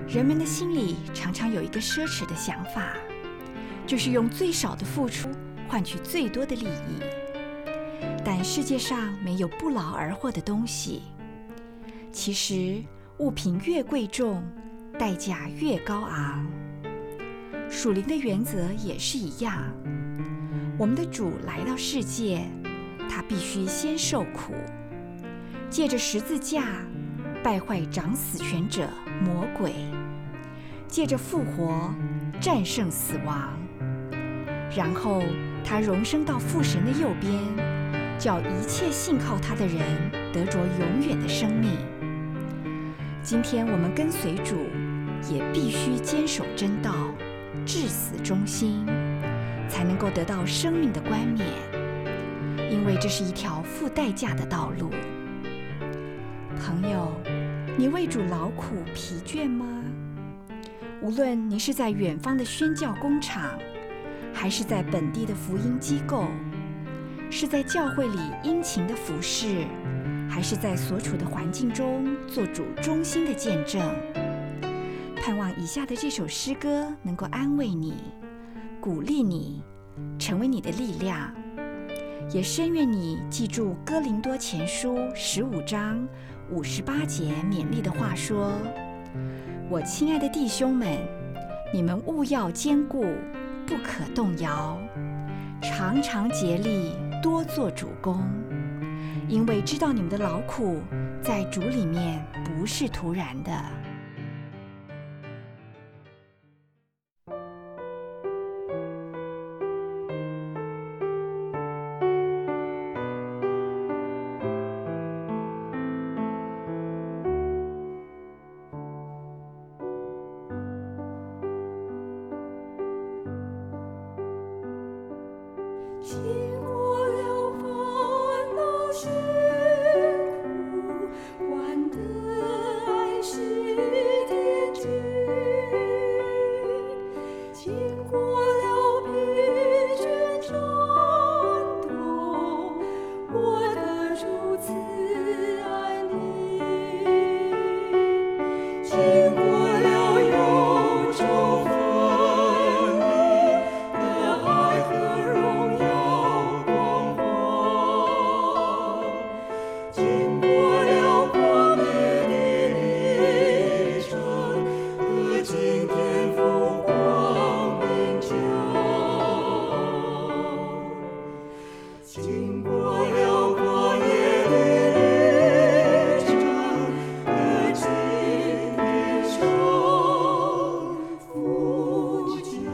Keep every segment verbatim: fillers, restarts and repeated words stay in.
人们的心里常常有一个奢侈的想法，就是用最少的付出换取最多的利益。但世界上没有不劳而获的东西。其实物品越贵重，代价越高昂。属灵的原则也是一样。我们的主来到世界，他必须先受苦，借着十字架败坏掌死权者魔鬼，借着复活战胜死亡，然后他荣升到父神的右边，叫一切信靠他的人得着永远的生命。今天我们跟随主，也必须坚守真道，至死忠心，才能够得到生命的冠冕，因为这是一条付代价的道路。朋友，你为主劳苦疲倦吗？无论你是在远方的宣教工厂，还是在本地的福音机构，是在教会里殷勤的服侍，还是在所处的环境中做主忠心的见证，盼望以下的这首诗歌能够安慰你，鼓励你，成为你的力量。也深愿你记住哥林多前书十五章五十八节勉励的话说：我亲爱的弟兄们，你们务要坚固，不可动摇，常常竭力，多做主工，因为知道你们的劳苦在主里面不是徒然的。 经过了烦恼辛苦，换得安息天居。经过了疲倦战斗，我得如此安宁。经过了忧愁分离的爱和荣耀光华，经过了旷野的历程和今天复光明家，经过了旷野的历程和今天生福家。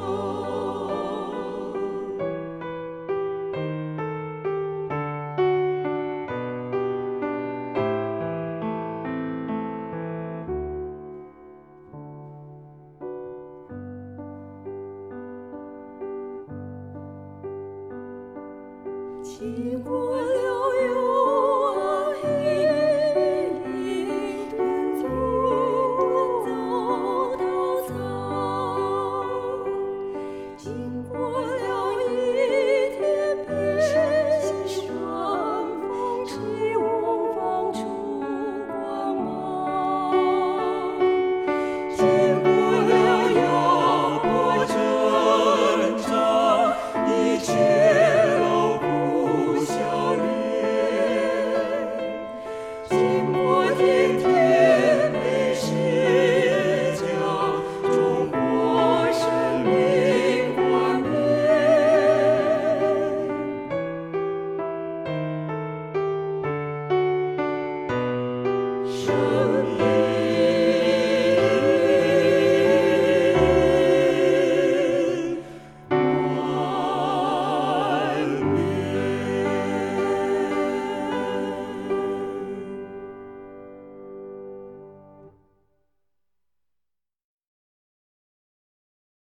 经过了幽暗黑林，遁进遁走稻草，经过了一天平顺风起望放出光芒，经过了压迫挣扎，一切劳苦效力，经过天天